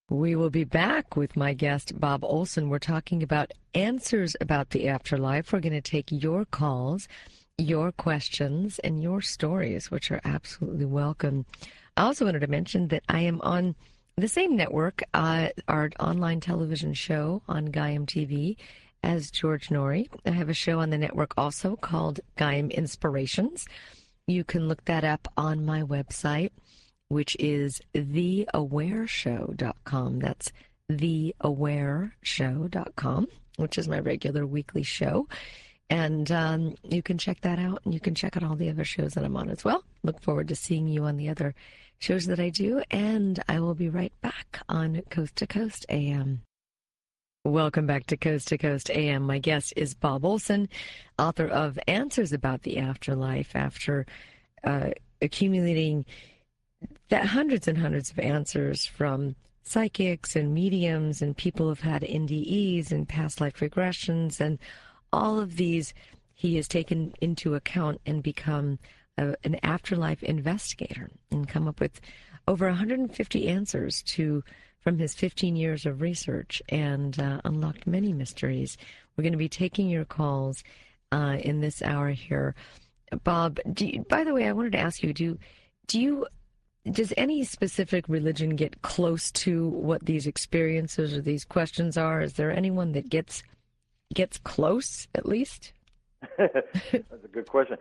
We will be back with my guest, Bob Olson. We're talking about answers about the afterlife. We're going to take your calls, your questions, and your stories, which are absolutely welcome. I also wanted to mention that I am on the same network, our online television show on Gaiam TV, as George Noory. I have a show on the network also called Gaiam Inspirations. You can look that up on my website, which is theawareshow.com. That's theawareshow.com, which is my regular weekly show. And you can check that out, and you can check out all the other shows that I'm on as well. Look forward to seeing you on the other shows that I do, and I will be right back on Coast to Coast AM. Welcome back to Coast AM. My guest is Bob Olson, author of Answers About the Afterlife, after accumulating that hundreds and hundreds of answers from psychics and mediums and people who've had NDEs and past life regressions, and all of these he has taken into account and become an afterlife investigator and come up with over 150 answers from his 15 years of research, and unlocked many mysteries. We're going to be taking your calls in this hour here. Bob, by the way, I wanted to ask you, does any specific religion get close to what these experiences or these questions are? Is there anyone that gets close, at least? That's a good question.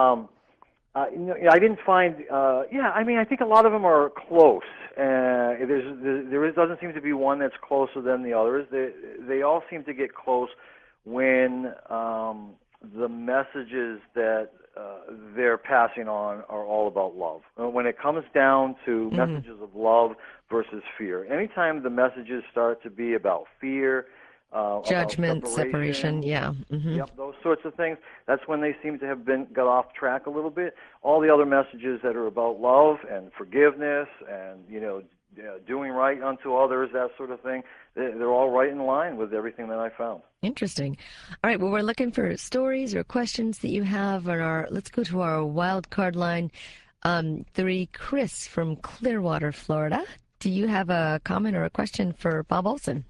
I didn't find. I mean, I think a lot of them are close. Doesn't seem to be one that's closer than the others. They all seem to get close when the messages that they're passing on are all about love. When it comes down to messages of love versus fear, anytime the messages start to be about fear, judgment, about separation, yeah. Yep, those sorts of things, that's when they seem to have got off track a little bit. All the other messages that are about love and forgiveness and, doing right unto others, that sort of thing, they're all right in line with everything that I found. Interesting. All right, well, we're looking for stories or questions that you have on let's go to our wild card line. 3, Chris from Clearwater, Florida. Do you have a comment or a question for Bob Olson?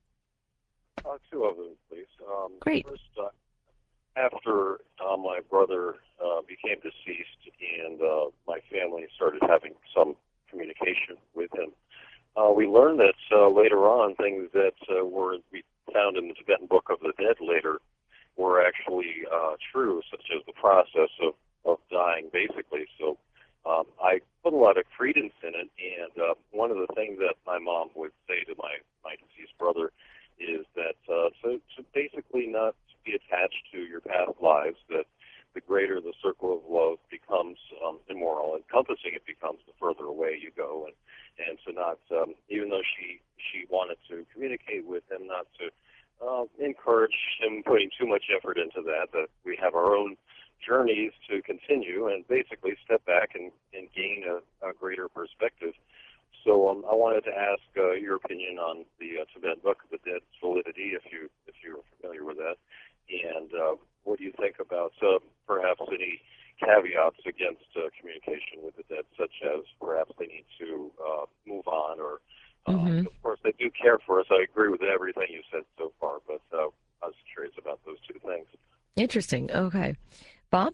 2 of them, please. Great. First, after my brother became deceased and my family started having some communication with him, we learned that later on things that we found in the Tibetan Book of the Dead later were actually true, such as the process of dying, basically. So I put a lot of credence in it, and one of the things that my mom would say to my deceased brother is that so basically not to be attached to your past lives, that the greater the circle of love becomes immoral, encompassing it becomes, the further away you go, and to not, even though she wanted to communicate with him, not to encourage him putting too much effort into that we have our own journeys to continue and basically step back and gain a greater perspective. So I wanted to ask your opinion on the Tibetan Book of the Dead's validity, if you're familiar with that, and what do you think about perhaps any caveats against communication with the dead, such as perhaps they need to move on, or of course they do care for us. I agree with everything you said so far, but I was curious about those 2 things. Interesting. Okay, Bob.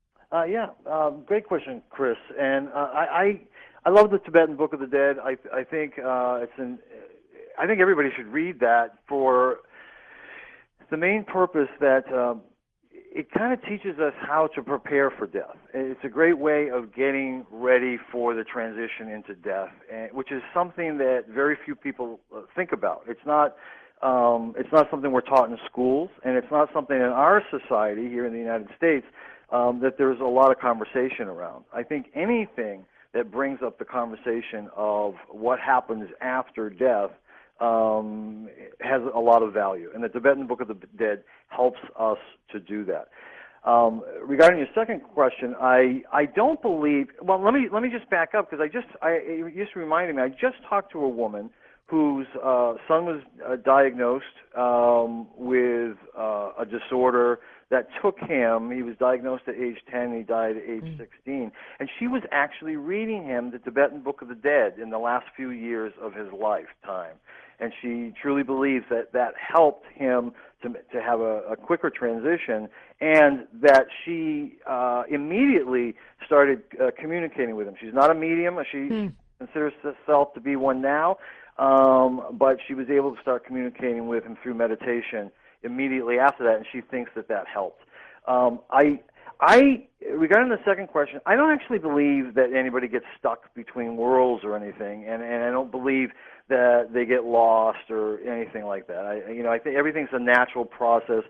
Great question, Chris. And I love the Tibetan Book of the Dead. I think I think everybody should read that for the main purpose that it kind of teaches us how to prepare for death. It's a great way of getting ready for the transition into death, which is something that very few people think about. It's not something we're taught in schools, and it's not something in our society here in the United States that there's a lot of conversation around. I think anything that brings up the conversation of what happens after death has a lot of value, and the Tibetan Book of the Dead helps us to do that. Regarding your second question, I don't believe. Well, let me just back up, because it just reminded me. I just talked to a woman whose son was diagnosed with a disorder that took him. He was diagnosed at age 10, he died at age 16, and she was actually reading him the Tibetan Book of the Dead in the last few years of his lifetime. And she truly believes that that helped him to have a quicker transition, and that she immediately started communicating with him. She's not a medium. She considers herself to be one now, but she was able to start communicating with him through meditation immediately after that, and she thinks that that helped. Regarding the second question, I don't actually believe that anybody gets stuck between worlds or anything, and I don't believe that they get lost or anything like that. I think everything's a natural process.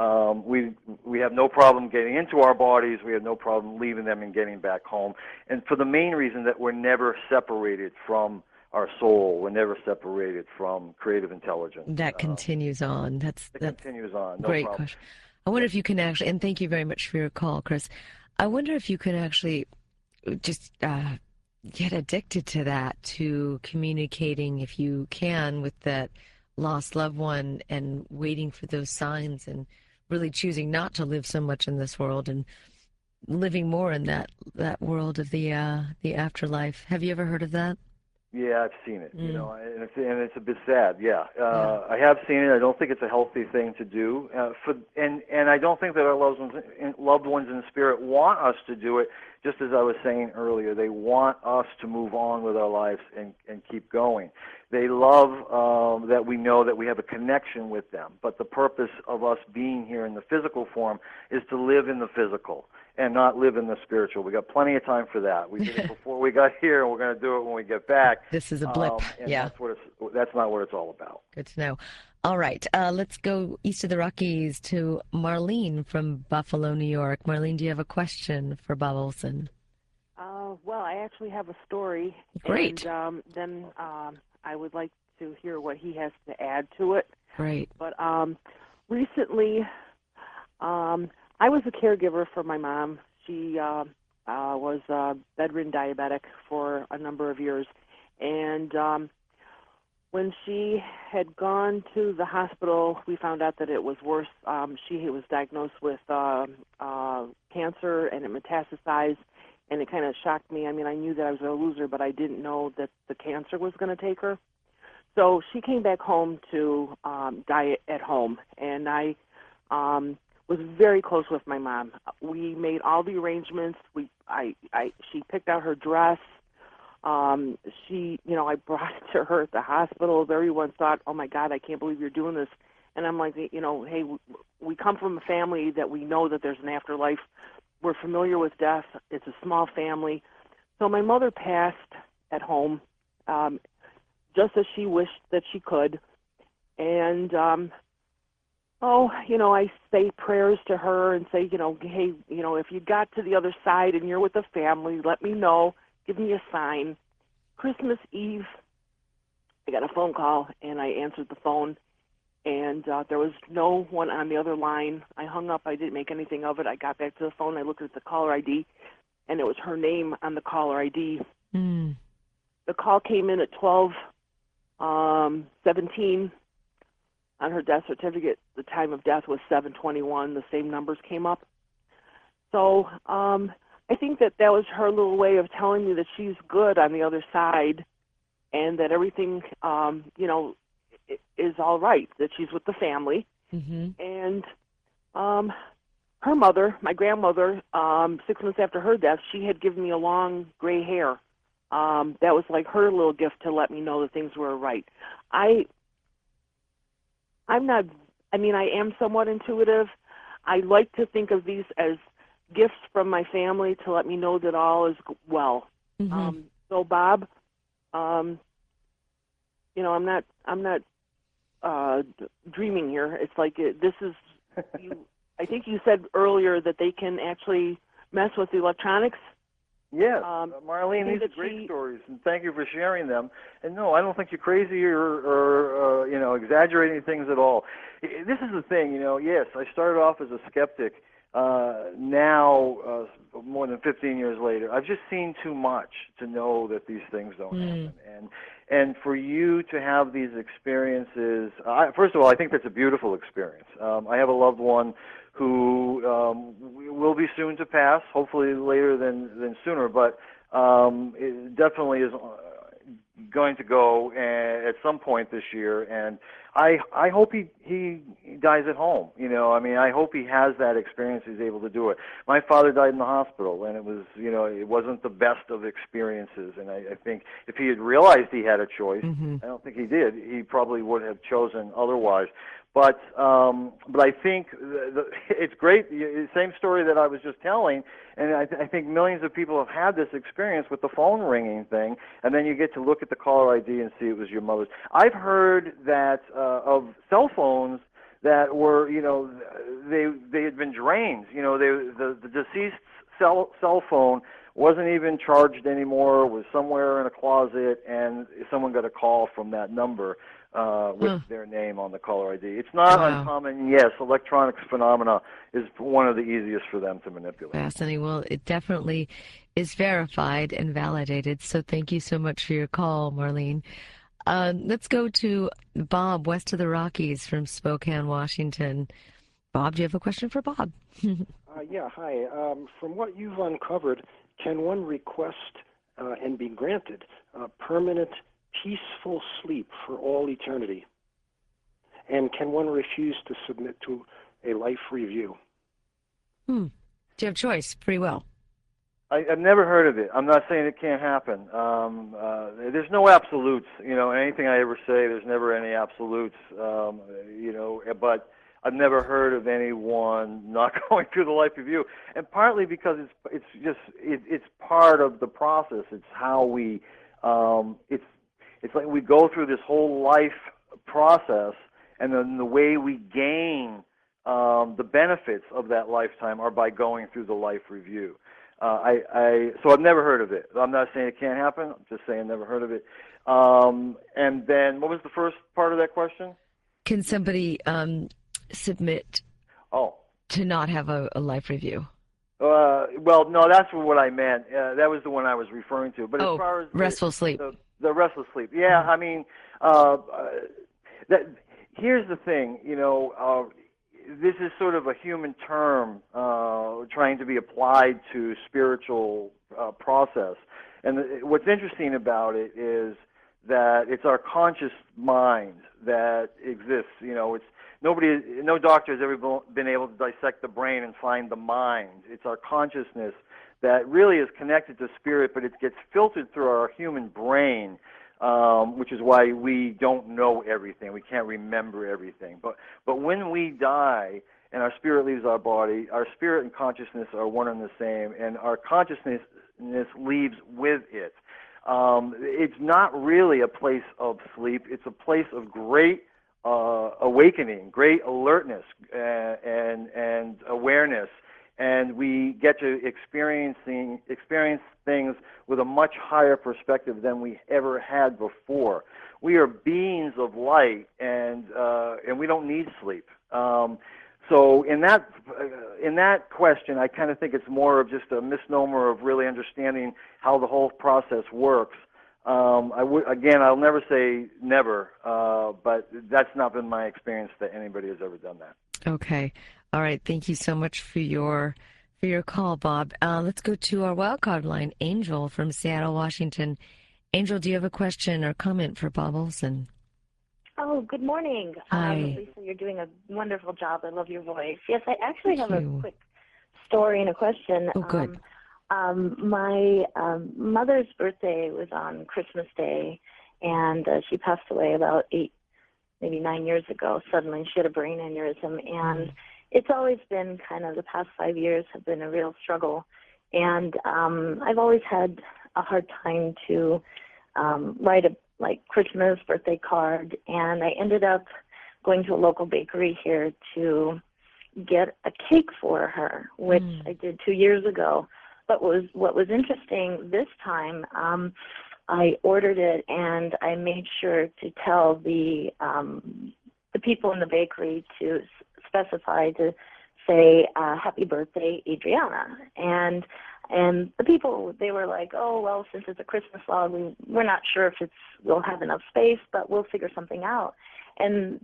We have no problem getting into our bodies. We have no problem leaving them and getting back home. And for the main reason that we're never separated from our soul. We're never separated from creative intelligence. That continues on. That continues on. No great problem. question. I wonder if you can actually, and thank you very much for your call, Chris. I wonder if you can actually just get addicted to that, to communicating, if you can, with that lost loved one and waiting for those signs and really choosing not to live so much in this world and living more in that world of the afterlife. Have you ever heard of that? Yeah, I've seen it. And it's a bit sad. Yeah, I have seen it. I don't think it's a healthy thing to do. And I don't think that our loved ones in spirit want us to do it. Just as I was saying earlier, they want us to move on with our lives and keep going. They love that we know that we have a connection with them. But the purpose of us being here in the physical form is to live in the physical and not live in the spiritual. We got plenty of time for that. We did it before we got here, and we're going to do it when we get back. This is a blip. That's not what it's all about. Good to know. All right, let's go east of the Rockies to Marlene from Buffalo, New York. Marlene, do you have a question for Bob Olson? Well, I actually have a story. Great. And then I would like to hear what he has to add to it. Great. But recently, I was a caregiver for my mom. She was bedridden diabetic for a number of years. And when she had gone to the hospital, we found out that it was worse. She was diagnosed with cancer, and it metastasized, and it kind of shocked me. I mean, I knew that I was going to lose her, but I didn't know that the cancer was going to take her. So she came back home to die at home, and I was very close with my mom. We made all the arrangements. She picked out her dress. I brought it to her at the hospital. Everyone thought, oh my God, I can't believe you're doing this. And I'm like, hey, we come from a family that we know that there's an afterlife. We're familiar with death. It's a small family. So my mother passed at home, just as she wished that she could. And, I say prayers to her and say, hey, if you got to the other side and you're with the family, let me know. Give me a sign. Christmas Eve, I got a phone call, and I answered the phone, and there was no one on the other line. I hung up. I didn't make anything of it. I got back to the phone. I looked at the caller ID, and it was her name on the caller ID. Mm. The call came in at 12:17. On her death certificate, the time of death was 7:21. The same numbers came up. So I think that was her little way of telling me that she's good on the other side, and that everything, is all right, that she's with the family. Mm-hmm. And her mother, my grandmother, 6 months after her death, she had given me a long gray hair. That was like her little gift to let me know that things were right. I am somewhat intuitive. I like to think of these as gifts from my family to let me know that all is well. Mm-hmm. So Bob, I'm not dreaming here. It's like this is. I think you said earlier that they can actually mess with the electronics. Yes, Marlene, these are great stories, and thank you for sharing them. And no, I don't think you're crazy or exaggerating things at all. This is the thing, yes, I started off as a skeptic. Now, more than 15 years later, I've just seen too much to know that these things don't happen. And for you to have these experiences, first of all, I think that's a beautiful experience. I have a loved one who will be soon to pass, hopefully later than sooner, but it definitely is going to go at some point this year, and I hope he dies at home. I mean, I hope he has that experience. He's able to do it. My father died in the hospital, and it wasn't the best of experiences. And I think if he had realized he had a choice, I don't think he did. He probably would have chosen otherwise. But I think it's great. The same story that I was just telling, and I think millions of people have had this experience with the phone ringing thing, and then you get to look at the caller ID and see it was your mother's. I've heard that of cell phones that were, they had been drained. The deceased's cell phone wasn't even charged anymore. Was somewhere in a closet, and someone got a call from that number with their name on the caller ID. It's not uncommon. Yes, electronics phenomena is one of the easiest for them to manipulate. Fascinating. Well, it definitely is verified and validated. So thank you so much for your call, Marlene. Let's go to Bob, west of the Rockies from Spokane, Washington. Bob, do you have a question for Bob? Yeah, hi. From what you've uncovered, can one request and be granted permanent peaceful sleep for all eternity? And can one refuse to submit to a life review? Do you have choice? Free will. I've never heard of it. I'm not saying it can't happen. There's no absolutes. Anything I ever say, there's never any absolutes. But I've never heard of anyone not going through the life review, and partly because it's part of the process. It's how we it's like we go through this whole life process, and then the way we gain the benefits of that lifetime are by going through the life review. So I've never heard of it. I'm not saying it can't happen. I'm just saying I've never heard of it. And then what was the first part of that question? Can somebody submit to not have a life review? Well, no, that's what I meant. That was the one I was referring to. But as far as restful sleep. The restless sleep. Yeah, I mean, here's the thing. This is sort of a human term trying to be applied to spiritual process. And what's interesting about it is that it's our conscious mind that exists. It's no doctor has ever been able to dissect the brain and find the mind. It's our consciousness that really is connected to spirit, but it gets filtered through our human brain, which is why we don't know everything. We can't remember everything. But when we die and our spirit leaves our body, our spirit and consciousness are one and the same, and our consciousness leaves with it. It's not really a place of sleep. It's a place of great awakening, great alertness, and awareness. And we get to experience things with a much higher perspective than we ever had before. We are beings of light, and we don't need sleep. So in that question, I kind of think it's more of just a misnomer of really understanding how the whole process works. I'll never say never, but that's not been my experience that anybody has ever done that. Okay. All right. Thank you so much for your call, Bob. Let's go to our wildcard line, Angel from Seattle, Washington. Angel, do you have a question or comment for Bob Olson? Oh, good morning. Hi. Lisa, you're doing a wonderful job. I love your voice. Yes, I actually have a quick story and a question. Oh, good. My mother's birthday was on Christmas Day, and she passed away about 8, maybe 9 years ago. Suddenly, she had a brain aneurysm, and it's always been kind of the past 5 years have been a real struggle. And I've always had a hard time to write a Christmas birthday card, and I ended up going to a local bakery here to get a cake for her, which I did 2 years ago. But what was interesting this time, I ordered it, and I made sure to tell the people in the bakery to specify to say happy birthday, Adriana. And the people, they were like, oh, well, since it's a Christmas log, we're not sure if we'll have enough space, but we'll figure something out. And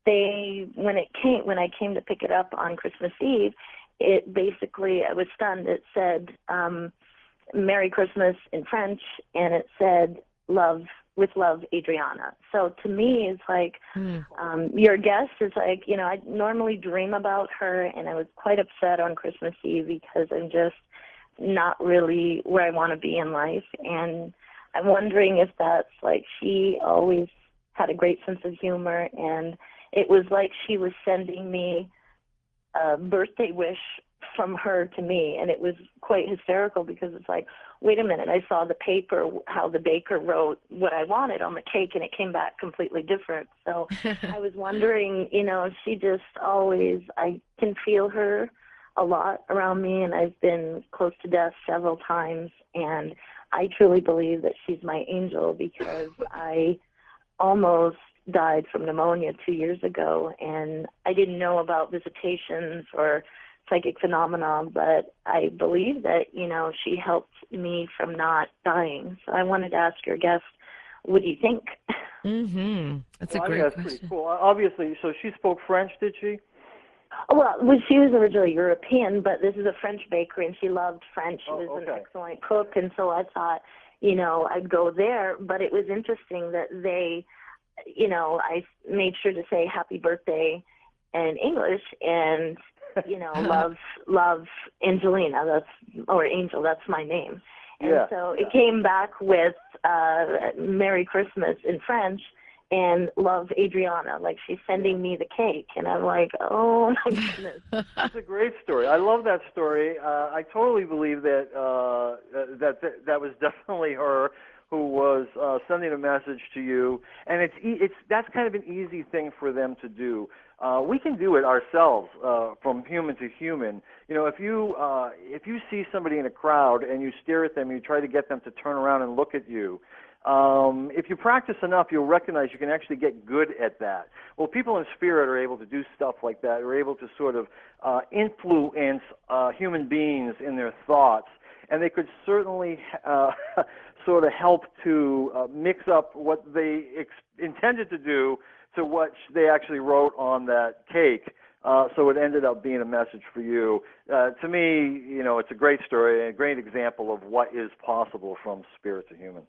when I came to pick it up on Christmas Eve, it basically, I was stunned. It said Merry Christmas in French, and it said with love, Adriana. So to me, it's like your guest is like, I normally dream about her, and I was quite upset on Christmas Eve because I'm just not really where I want to be in life. And I'm wondering if that's like she always had a great sense of humor, and it was like she was sending me a birthday wish from her to me, and it was quite hysterical because it's like, wait a minute, I saw the paper, how the baker wrote what I wanted on the cake, and it came back completely different. So I was wondering, she just always, I can feel her a lot around me, and I've been close to death several times, and I truly believe that she's my angel because I almost died from pneumonia 2 years ago, and I didn't know about visitations or psychic phenomenon, but I believe that, she helped me from not dying. So I wanted to ask your guest, what do you think? Mm-hmm. That's a I great think that's question. pretty cool. Obviously, so she spoke French, did she? Well, she was originally European, but this is a French bakery, and she loved French. She was an excellent cook, and so I thought, I'd go there. But it was interesting that they, I made sure to say happy birthday in English, and love Angelina, Angel, that's my name. And so it came back with Merry Christmas in French and love Adriana, like she's sending me the cake. And I'm like, oh my goodness. It's a great story. I love that story. I totally believe that that was definitely her who was sending a message to you. And that's kind of an easy thing for them to do. We can do it ourselves from human to human. If you see somebody in a crowd and you stare at them, you try to get them to turn around and look at you. If you practice enough, you'll recognize you can actually get good at that. Well, people in spirit are able to do stuff like that. Are able to sort of influence human beings in their thoughts, and they could certainly sort of help to mix up what they intended to do to what they actually wrote on that cake. So it ended up being a message for you. To me, it's a great story and a great example of what is possible from spirit to human.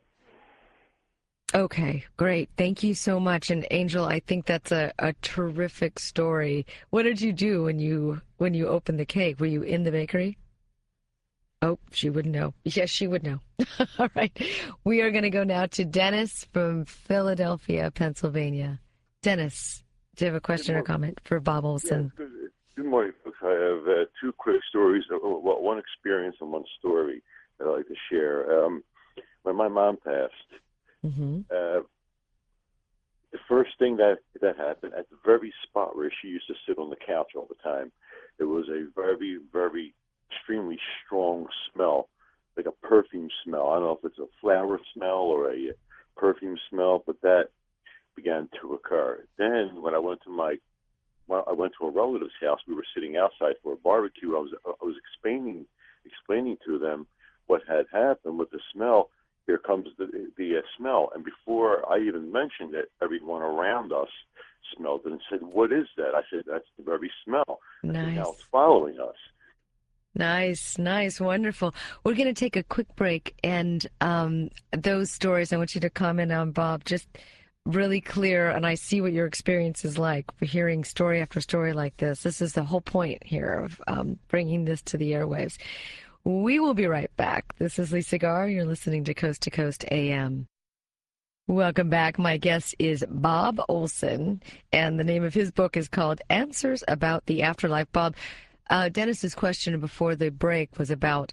Okay, great. Thank you so much. And Angel, I think that's a terrific story. What did you do when you opened the cake? Were you in the bakery? Oh, she would know. Yes, she would know. All right. We are going to go now to Dennis from Philadelphia, Pennsylvania. Dennis, do you have a question or comment for Bob Olson? Yes, good morning, folks. I have two quick stories, one experience and one story that I'd like to share. When my mom passed, the first thing that happened at the very spot where she used to sit on the couch all the time, it was a very, very extremely strong smell, like a perfume smell. I don't know if it's a flower smell or a perfume smell, but that began to occur. Then when I went to a relative's house, we were sitting outside for a barbecue. I was explaining to them what had happened with the smell. Here comes the smell, and before I even mentioned it, everyone around us smelled it and said, "What is that?" I said, "That's the very smell." Nice. Now it's following us. Nice, wonderful. We're going to take a quick break, and those stories I want you to comment on, Bob, just really clear, and I see what your experience is like for hearing story after story like this. This is the whole point here of bringing this to the airwaves. We will be right back. This is Lisa Garr. You're listening to Coast AM. Welcome back. My guest is Bob Olson, and the name of his book is called Answers About the Afterlife. Bob, Dennis's question before the break was about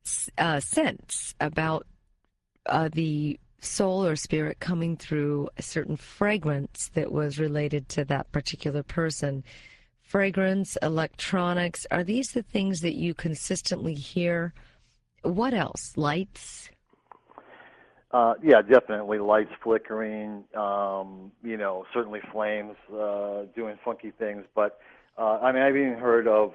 sense, about the soul or spirit coming through a certain fragrance that was related to that particular person. Fragrance, electronics, are these the things that you consistently hear? What else? Lights? Yeah, definitely lights flickering, certainly flames doing funky things. But, I've even heard of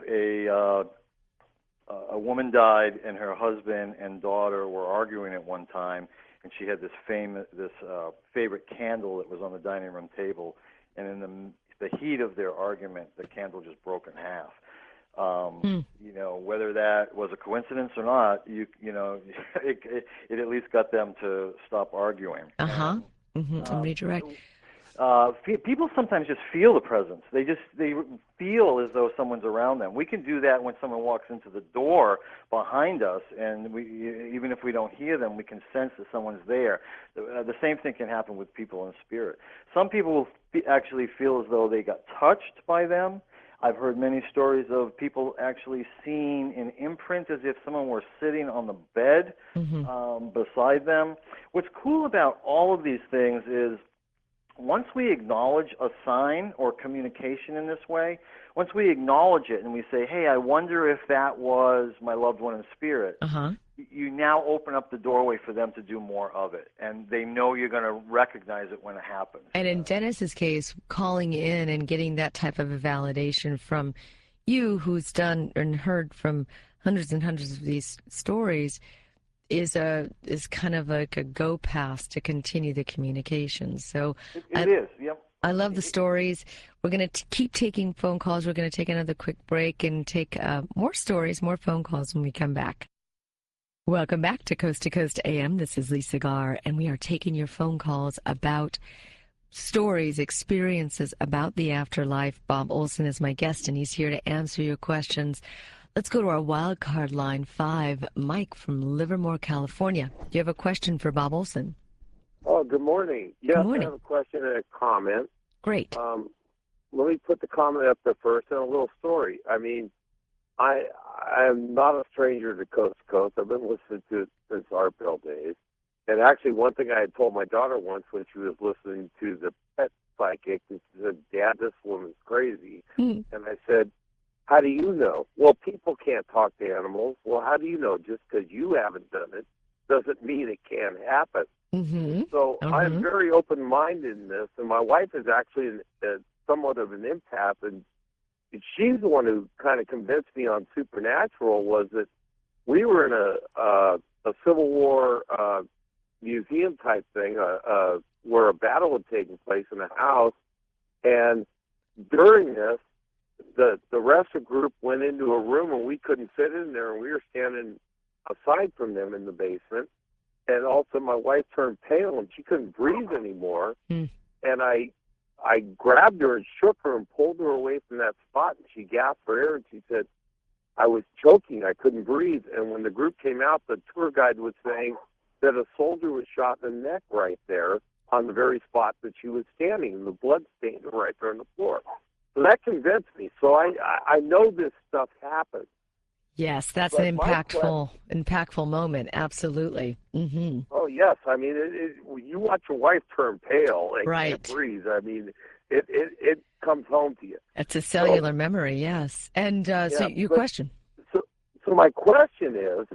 a woman died and her husband and daughter were arguing at one time, and she had this favorite candle that was on the dining room table, and in the the heat of their argument, the candle just broke in half. Hmm. You know, whether that was a coincidence or not, you know, it at least got them to stop arguing. Uh-huh. And redirect. People sometimes just feel the presence. They feel as though someone's around them. We can do that when someone walks into the door behind us, and even if we don't hear them, we can sense that someone's there. The same thing can happen with people in spirit. Some people will actually feel as though they got touched by them. I've heard many stories of people actually seeing an imprint as if someone were sitting on the bed beside them. What's cool about all of these things is once we acknowledge a sign or communication in this way, once we acknowledge it and we say, hey, I wonder if that was my loved one in spirit, you now open up the doorway for them to do more of it. And they know you're going to recognize it when it happens. And in Dennis's case, calling in and getting that type of a validation from you, who's done and heard from hundreds and hundreds of these stories, is kind of like a go pass to continue the communication. So it is, yep. I love the stories. We're going to keep taking phone calls. We're going to take another quick break and take more stories, more phone calls when we come back. Welcome back to Coast AM. This is Lisa Garr, and we are taking your phone calls about stories, experiences about the afterlife. Bob Olson is my guest, and he's here to answer your questions. Let's go to our wild card line 5. Mike from Livermore, California. Do you have a question for Bob Olson? Oh, good morning. Yes, good morning. I have a question and a comment. Great. Let me put the comment up there first and a little story. I mean, I am not a stranger to Coast to Coast. I've been listening to it since Art Bell days. And actually, one thing I had told my daughter once when she was listening to the pet psychic, and she said, Dad, this woman's crazy. And I said, how do you know? Well, people can't talk to animals. Well, how do you know? Just because you haven't done it doesn't mean it can't happen. So I'm very open-minded in this, and my wife is actually somewhat of an empath, and she's the one who kind of convinced me on supernatural. Was that we were in a Civil War museum type thing where a battle had taken place in a house, and during this, the rest of the group went into a room, and we couldn't fit in there, and we were standing aside from them in the basement. And also, my wife turned pale, and she couldn't breathe anymore. And I grabbed her and shook her and pulled her away from that spot, and she gasped for air, and she said, I was choking. I couldn't breathe. And when the group came out, the tour guide was saying that a soldier was shot in the neck right there on the very spot that she was standing, and the blood stained right there on the floor. So that convinced me. So I know this stuff happens. Yes, that's an impactful moment. Absolutely. Oh, yes. I mean, you watch your wife turn pale and can't breathe. I mean, it comes home to you. It's a cellular memory, yes. And so your question. So my question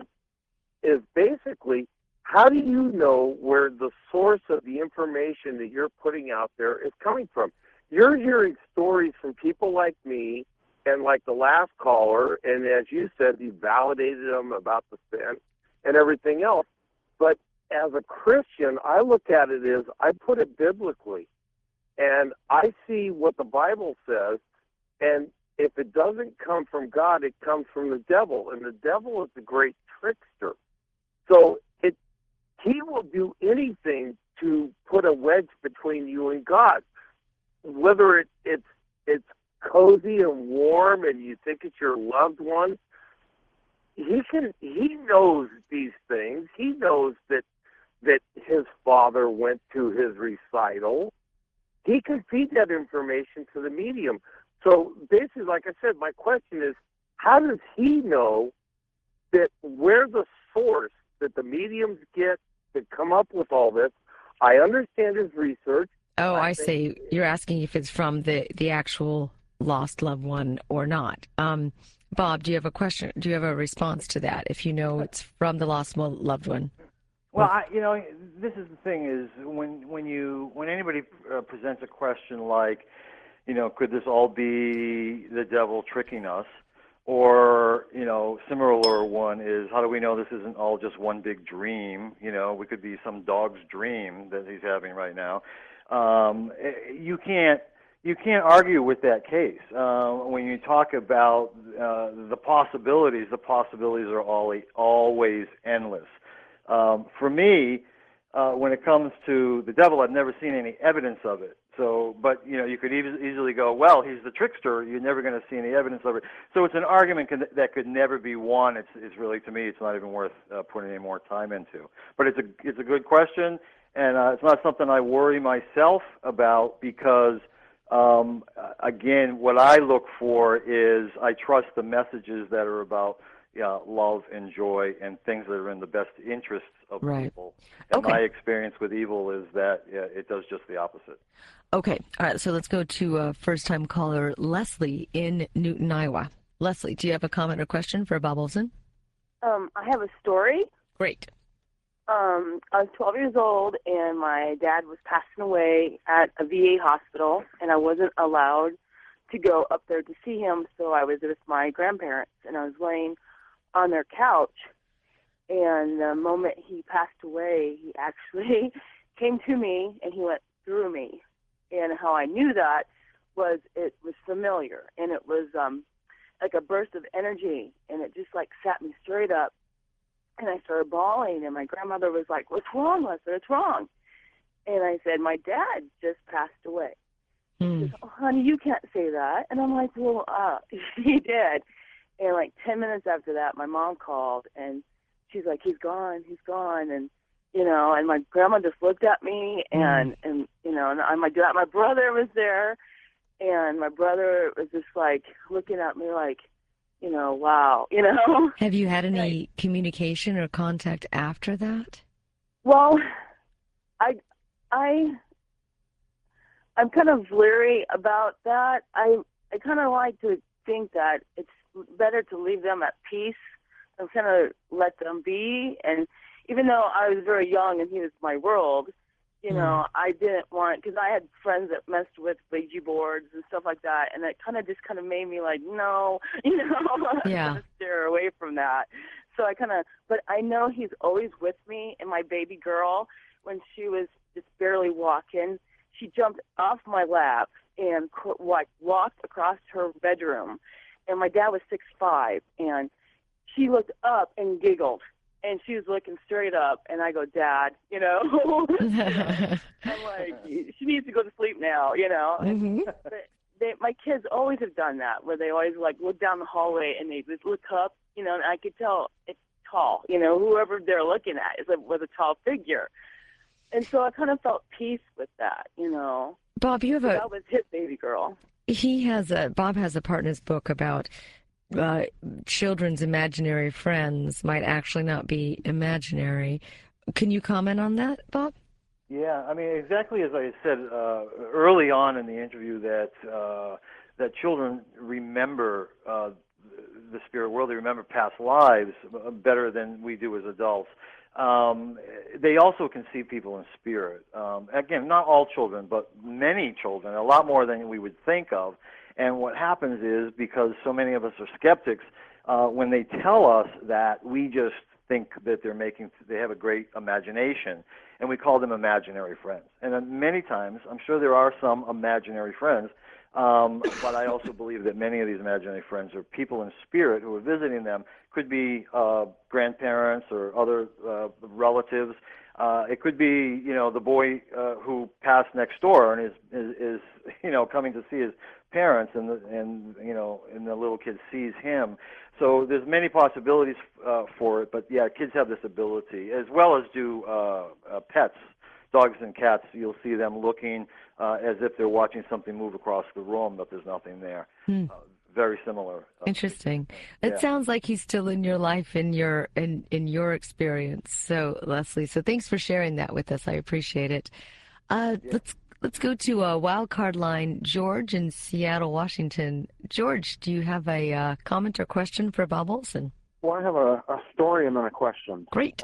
is basically, how do you know where the source of the information that you're putting out there is coming from? You're hearing stories from people like me and like the last caller, and as you said, you validated them about the sin and everything else. But as a Christian, I look at it as I put it biblically, and I see what the Bible says, and if it doesn't come from God, it comes from the devil, and the devil is the great trickster. So he will do anything to put a wedge between you and God, whether it's cozy and warm and you think it's your loved one. He knows these things. He knows that his father went to his recital. He can feed that information to the medium. So basically, like I said, my question is, how does he know that where the source that the mediums get to come up with all this? I understand his research. Oh, I see. You're asking if it's from the actual lost loved one or not. Bob, do you have a question? Do you have a response to that? If you know it's from the lost loved one. Well, this is the thing: is when anybody presents a question like, could this all be the devil tricking us? Or, similar one is, how do we know this isn't all just one big dream? We could be some dog's dream that he's having right now. You can't you can't argue with that case. When you talk about the possibilities are always endless. For me, when it comes to the devil, I've never seen any evidence of it. So, but you could easily go, well, he's the trickster. You're never going to see any evidence of it. So it's an argument that could never be won. It's really, to me, it's not even worth putting any more time into. But it's a good question, and it's not something I worry myself about because, again, what I look for is I trust the messages that are about love and joy and things that are in the best interests of people. And my experience with evil is that it does just the opposite. Okay. All right. So let's go to first-time caller Leslie in Newton, Iowa. Leslie, do you have a comment or question for Bob Olson? I have a story. Great. I was 12 years old, and my dad was passing away at a VA hospital, and I wasn't allowed to go up there to see him, so I was with my grandparents, and I was laying on their couch, and the moment he passed away, he actually came to me, and he went through me. And how I knew that was it was familiar, and it was like a burst of energy, and it just like sat me straight up, and I started bawling, and my grandmother was like, "What's wrong, Leslie? What's wrong?" And I said, "My dad just passed away." She says, "Oh, honey, you can't say that." And I'm like, "Well, he did." And like 10 minutes after that, my mom called, and she's like, he's gone. And, and my grandma just looked at me, and my brother was there, and my brother was just like looking at me like, wow, Have you had any communication or contact after that? Well, I'm kind of leery about that. I kind of like to think that it's better to leave them at peace and kind of let them be. And even though I was very young and he was my world, I didn't want, because I had friends that messed with Ouija boards and stuff like that, and it kind of made me like, no, I'm going to steer away from that. So but I know he's always with me. And my baby girl, when she was just barely walking, she jumped off my lap and walked across her bedroom. And my dad was 6'5", and she looked up and giggled. And she was looking straight up, and I go, "Dad, I'm like, she needs to go to sleep now, Mm-hmm. But my kids always have done that, where they always like look down the hallway and they just look up, and I could tell it's tall, whoever they're looking at was a tall figure. And so I kind of felt peace with that, Bob, that was his baby girl. Bob has a part in his book about children's imaginary friends might actually not be imaginary. Can you comment on that, Bob? Yeah, I mean, exactly as I said early on in the interview, that children remember the spirit world. They remember past lives better than we do as adults. They also can see people in spirit. Again, not all children, but many children, a lot more than we would think of. And what happens is, because so many of us are skeptics, when they tell us that, we just think that they have a great imagination, and we call them imaginary friends. And then many times, I'm sure there are some imaginary friends, but I also believe that many of these imaginary friends are people in spirit who are visiting them. Could be grandparents or other relatives. It could be, the boy who passed next door and is coming to see his parents, and the little kid sees him. So there's many possibilities for it, but yeah, kids have this ability, as well as do pets, dogs and cats. You'll see them looking as if they're watching something move across the room, but there's nothing there. Very similar. Interesting. It sounds like he's still in your life, in your experience. So, Leslie, thanks for sharing that with us. I appreciate it. Let's go to a wild card line. George in Seattle, Washington. George, do you have a comment or question for Bob Olson? Well, I have a story and then a question. Great.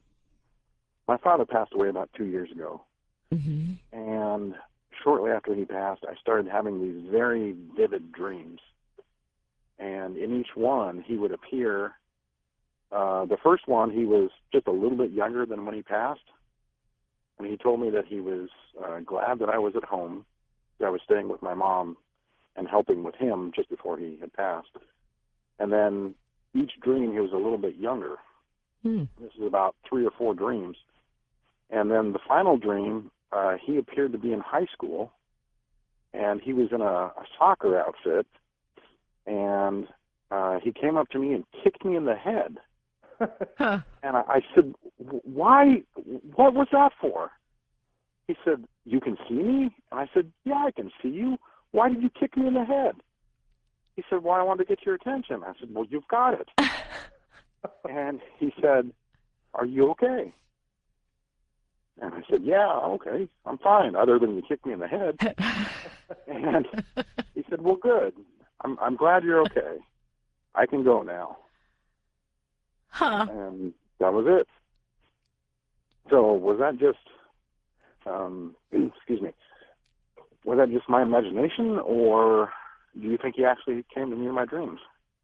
My father passed away about 2 years ago. Mm-hmm. And shortly after he passed, I started having these very vivid dreams. And in each one, he would appear. The first one, he was just a little bit younger than when he passed. And he told me that he was glad that I was at home. I was staying with my mom and helping with him just before he had passed. And then each dream, he was a little bit younger. This is about 3 or 4 dreams. And then the final dream, he appeared to be in high school, and he was in a soccer outfit, and he came up to me and kicked me in the head. Huh. And I said, why? What was that for? He said, you can see me? And I said, yeah, I can see you. Why did you kick me in the head? He said, well, I wanted to get your attention. I said, well, you've got it. And he said, are you okay? And I said, yeah, okay, I'm fine, other than you kicked me in the head. And he said, well, good. I'm glad you're okay. I can go now. Huh. And that was it. So was that just, excuse me, was that just my imagination, or do you think he actually came to me in my dreams?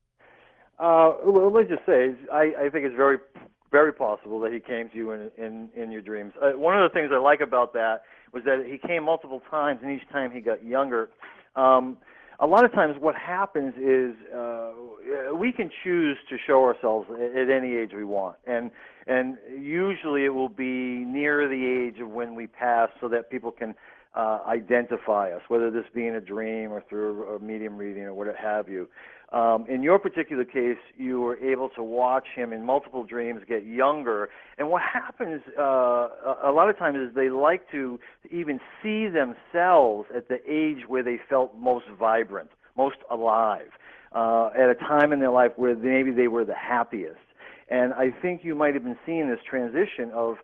Well, let's just say, I think it's very, very possible that he came to you in your dreams. One of the things I like about that was that he came multiple times, and each time he got younger. A lot of times what happens is we can choose to show ourselves at any age we want. And usually it will be near the age of when we pass so that people can identify us, whether this be in a dream or through a medium reading or what have you. In your particular case, you were able to watch him in multiple dreams get younger. And what happens a lot of times is they like to even see themselves at the age where they felt most vibrant, most alive, at a time in their life where maybe they were the happiest. And I think you might have been seeing this transition of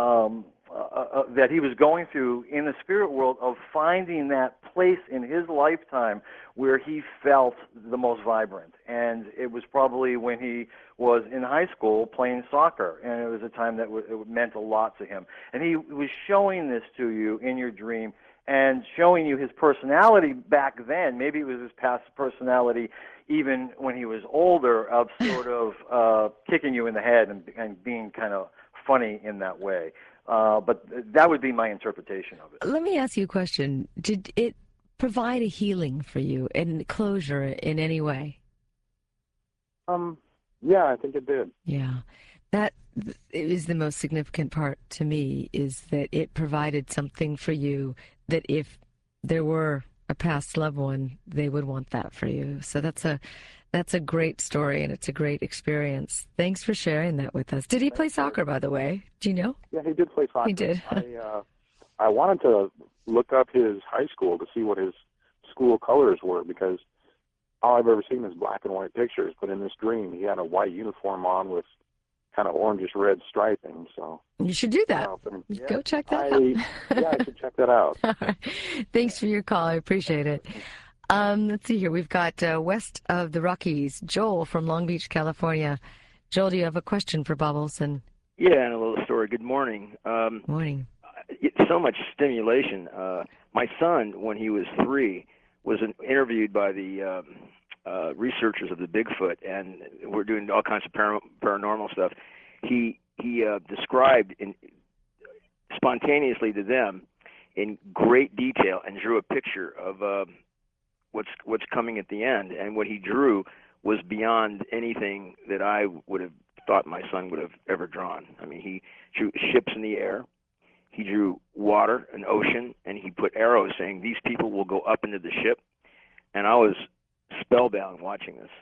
that he was going through in the spirit world of finding that place in his lifetime where he felt the most vibrant. And it was probably when he was in high school playing soccer, and it was a time that it meant a lot to him. And he was showing this to you in your dream and showing you his personality back then. Maybe it was his past personality even when he was older, of sort of kicking you in the head and being kind of funny in that way. But that would be my interpretation of it. Let me ask you a question. Did it provide a healing for you and closure in any way? Yeah, I think it did. Yeah. That is the most significant part to me, is that it provided something for you that if there were a past loved one, they would want that for you. So that's a great story, and it's a great experience. Thanks for sharing that with us. Did he play soccer, by the way? Do you know? Yeah, he did play soccer. He did. I wanted to look up his high school to see what his school colors were, because all I've ever seen is black and white pictures. But in this dream, he had a white uniform on with kind of orangish red striping. So you should do that. Go check that out. Yeah, I should check that out. All right. Thanks for your call. I appreciate it. Let's see here. We've got west of the Rockies, Joel from Long Beach, California. Joel, do you have a question for Bob Olson? Yeah, and a little story. Good morning. Morning. So much stimulation. My son, when he was 3, was interviewed by the researchers of the Bigfoot, and we're doing all kinds of paranormal stuff. He described spontaneously to them in great detail and drew a picture of what's coming at the end. And what he drew was beyond anything that I would have thought my son would have ever drawn. I mean, he drew ships in the air. He drew water, an ocean, and he put arrows saying, these people will go up into the ship. And I was spellbound watching this.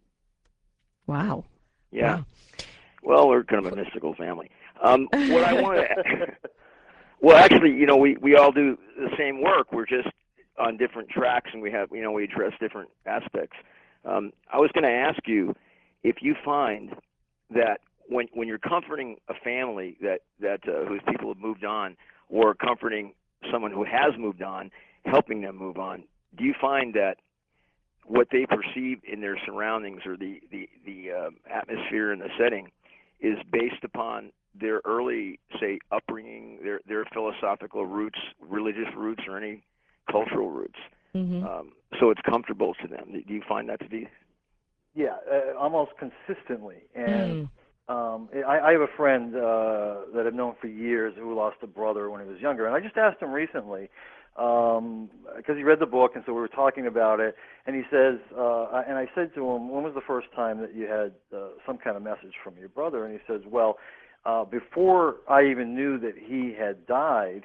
Wow. Yeah. Wow. Well, we're kind of a mystical family. What I want to... Well, actually, we all do the same work. We're just on different tracks, and we address different aspects. I was going to ask you if you find that when you're comforting a family that whose people have moved on, or comforting someone who has moved on, helping them move on, do you find that what they perceive in their surroundings or the atmosphere and the setting is based upon their early, say, upbringing, their philosophical roots, religious roots, or any cultural roots? Mm-hmm. So it's comfortable to them. Do you find that to be? Yeah, almost consistently. And I have a friend that I've known for years who lost a brother when he was younger, and I just asked him recently, because he read the book, and so we were talking about it. And he says, and I said to him, when was the first time that you had some kind of message from your brother? And he says, well, before I even knew that he had died,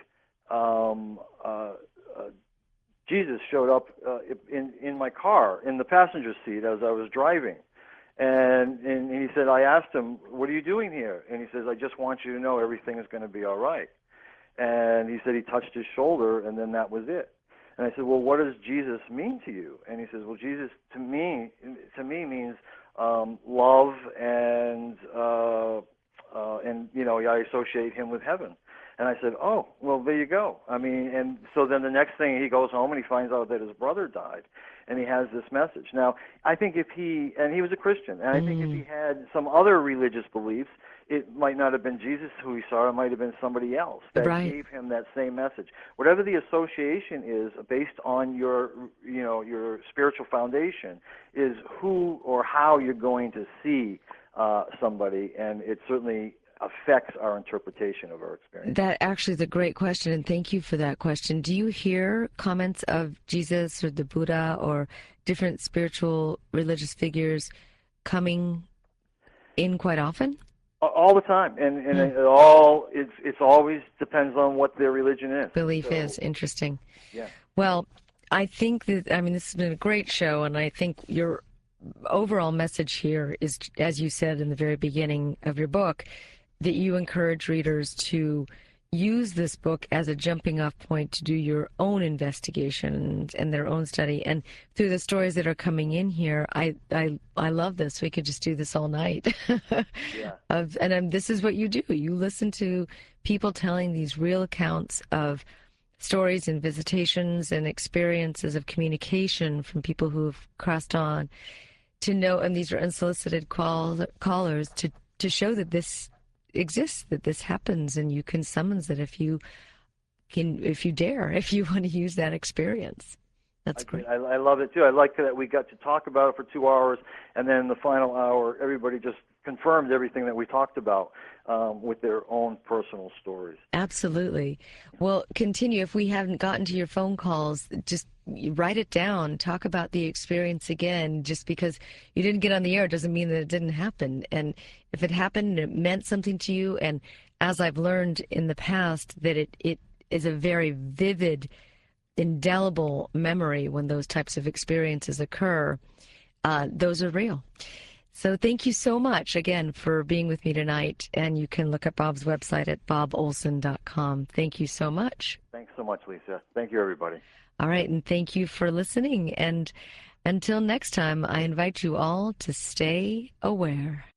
Jesus showed up in my car, in the passenger seat as I was driving. And he said, I asked him, what are you doing here? And he says, I just want you to know everything is going to be all right. And he said he touched his shoulder, and then that was it. And I said, well, what does Jesus mean to you? And he says, well, Jesus to me means love, and you know, I associate him with heaven. And I said, oh, well, there you go. I mean, and so then the next thing, he goes home and he finds out that his brother died, and he has this message. Now, I think and he was a Christian, and I think if he had some other religious beliefs, it might not have been Jesus who he saw, it might have been somebody else that gave him that same message. Whatever the association is based on your spiritual foundation is who or how you're going to see somebody, and it certainly affects our interpretation of our experience. That actually is a great question, and thank you for that question. Do you hear comments of Jesus or the Buddha or different spiritual religious figures coming in quite often? All the time, and it always depends on what their religion is. Belief is interesting. Yeah. Well, I think that, I mean, this has been a great show, and I think your overall message here is, as you said in the very beginning of your book, that you encourage readers to use this book as a jumping off point to do your own investigation and their own study. And through the stories that are coming in here, I love this. We could just do this all night. Yeah. This is what you do. You listen to people telling these real accounts of stories and visitations and experiences of communication from people who've crossed on to know, and these are unsolicited callers to show that this exists, that this happens, and you can summons it if you dare, if you want to use that experience. That's great. I love it too. I like that we got to talk about it for 2 hours, and then the final hour, everybody just confirmed everything that we talked about with their own personal stories. Absolutely. Well, continue. If we haven't gotten to your phone calls, just write it down. Talk about the experience again. Just because you didn't get on the air doesn't mean that it didn't happen. And if it happened, it meant something to you. And as I've learned in the past, that it is a very vivid, indelible memory when those types of experiences occur. Those are real. So thank you so much again for being with me tonight. And you can look up Bob's website at bobolson.com. Thank you so much. Thanks so much, Lisa. Thank you, everybody. All right, and thank you for listening. And until next time, I invite you all to stay aware.